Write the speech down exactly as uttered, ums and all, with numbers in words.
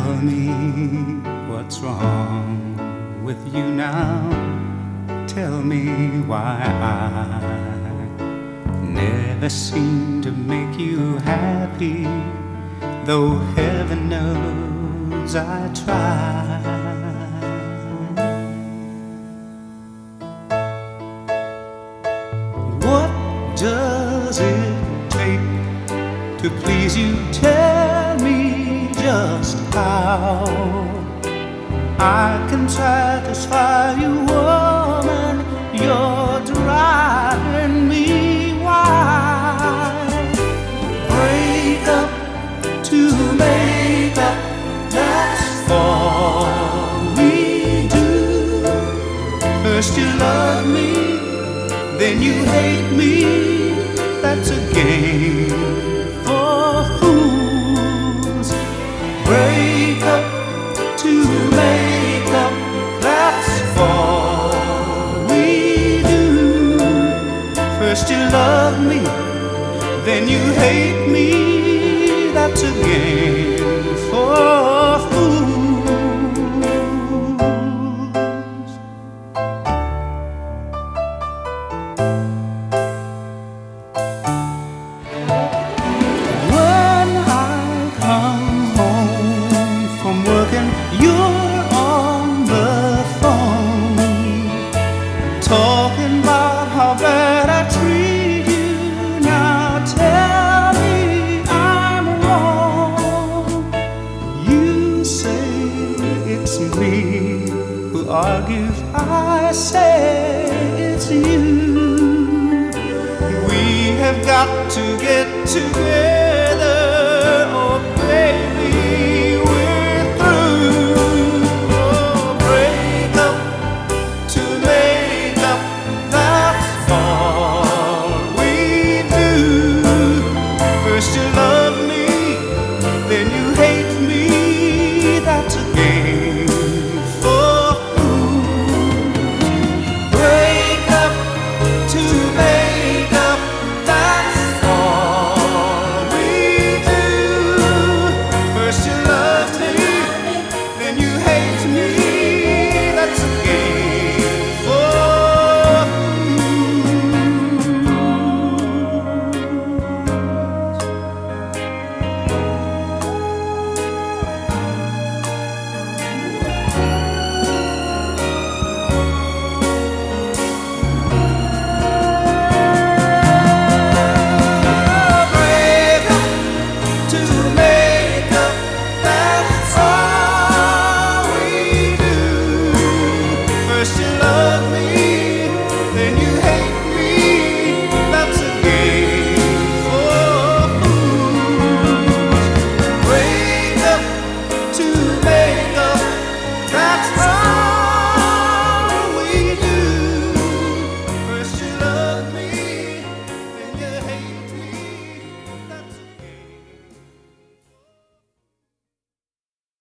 Tell me what's wrong with you now. Tell me why I never seem to make you happy, though heaven knows I try. What does it take to please you? Tell me just how I can satisfy you, woman. You're driving me wild. Break up to make up, that's all we do. First you love me, then you hate me. That's a game for fools. Break up to make up, that's all we do. First you love me, then you hate me. That's a game for fools. When I come home from working, you're on the phone, talking about how bad I treat you. Now tell me I'm wrong. You say it's me who argues, I say it's you. We have got to get together.